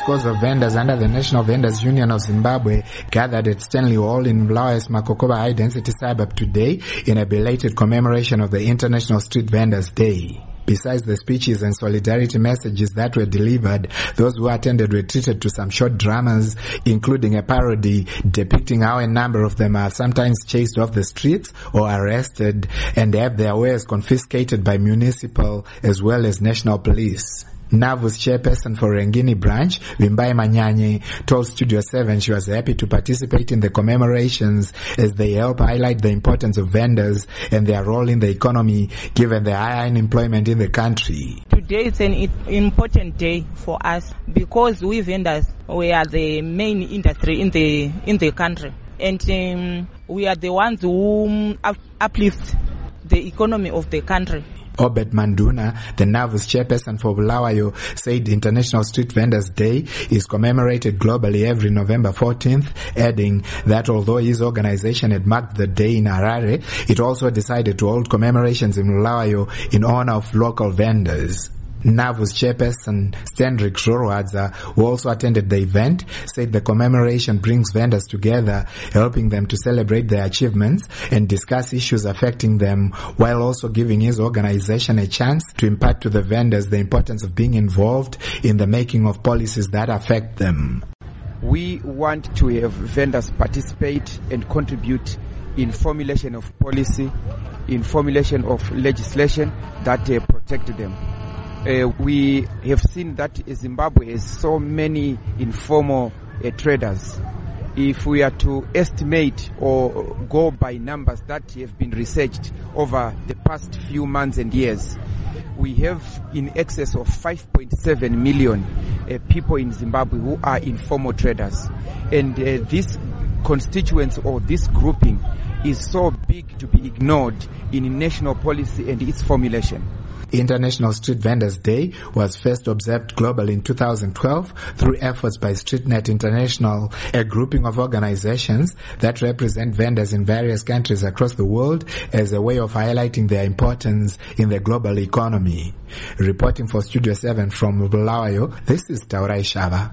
scores of vendors under the National Vendors Union of Zimbabwe gathered at Stanley Hall in Bulawayo's Makokoba High Density Suburb today in a belated commemoration of the International Street Vendors Day. Besides the speeches and solidarity messages that were delivered, those who attended were treated to some short dramas, including a parody depicting how a number of them are sometimes chased off the streets or arrested and have their wares confiscated by municipal as well as national police. NAVU's chairperson for Rengini branch, Vimbai Manyanye, told Studio 7 she was happy to participate in the commemorations as they help highlight the importance of vendors and their role in the economy given the high unemployment in the country. Today is an important day for us because we vendors, we are the main industry in the country, and we are the ones who uplift the economy of the country. Obed Manduna, the NAVU's chairperson for Bulawayo, said International Street Vendors Day is commemorated globally every November 14th, adding that although his organization had marked the day in Harare, it also decided to hold commemorations in Bulawayo in honor of local vendors. NAVU's chairperson, Stendrick Zhorwadza, who also attended the event, said the commemoration brings vendors together, helping them to celebrate their achievements and discuss issues affecting them, while also giving his organization a chance to impart to the vendors the importance of being involved in the making of policies that affect them. We want to have vendors participate and contribute in formulation of policy, in formulation of legislation that protect them. We have seen that Zimbabwe has so many informal traders. If we are to estimate or go by numbers that have been researched over the past few months and years, we have in excess of 5.7 million people in Zimbabwe who are informal traders. And this constituency or this grouping is so big to be ignored in national policy and its formulation. International Street Vendors Day was first observed globally in 2012 through efforts by StreetNet International, a grouping of organizations that represent vendors in various countries across the world as a way of highlighting their importance in the global economy. Reporting for Studio 7 from Bulawayo, this is Taurai Shava.